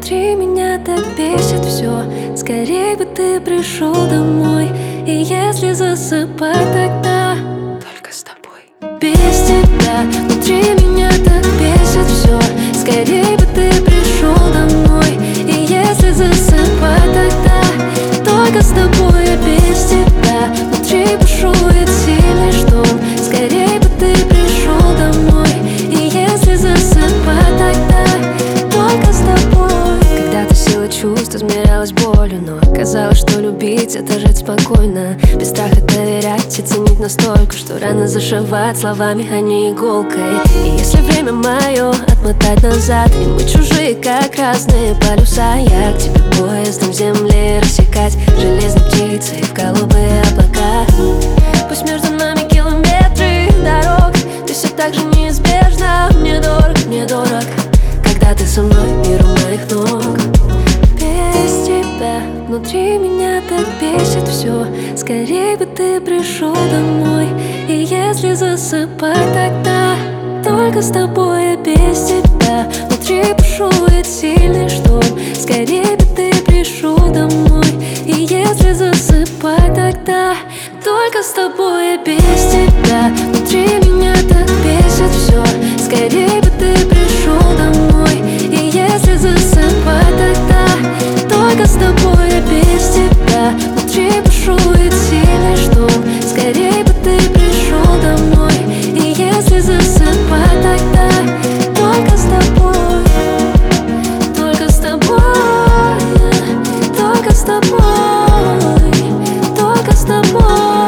внутри меня так бесит все. Скорей бы ты пришел домой. И если засыпать, тогда только с тобой. Без тебя внутри меня так бесит все. Скорей бы ты пришел домой. И если засыпать, тогда только с тобой. Без тебя внутри бушует сильный шторм. Скорей бы ты пришел домой. И если засыпать, тогда только с тобой. Когда-то сила чувств измерялась болью, но оказалось, что любить — это жить спокойно, без страха доверять и ценить настолько, что рано зашивать словами, а не иголкой. И если время мое отмотать назад, и мы чужие, как разные полюса, я к тебе поездом земли рассекать, железной птицей в голубые облака. Пусть между нами километры дорог, ты все так же неизбежно. Мне дорог, когда ты со мной, мир у моих ног. Без тебя внутри меня так бесит все. Скорей бы ты пришел домой. И если засыпать, тогда только с тобой. Без тебя внутри бушует сильный шторм. Скорей бы ты пришел домой. И если засыпать, тогда только с тобой. Без тебя внутри меня так бесит все. Скорей бы ты пришел домой. И если засыпать, тогда только с тобой. Без тебя внутри бушует сильный шторм. Скорей бы ты пришел домой. И если засыпать, тогда только с тобой. Только с тобой. Только с тобой. Только с тобой.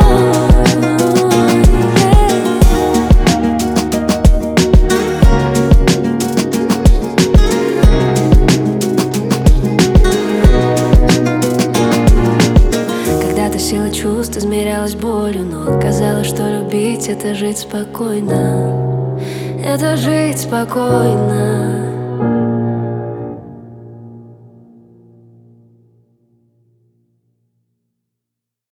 Сила чувств измерялась болью, но оказалось, что любить — это жить спокойно. Это жить спокойно.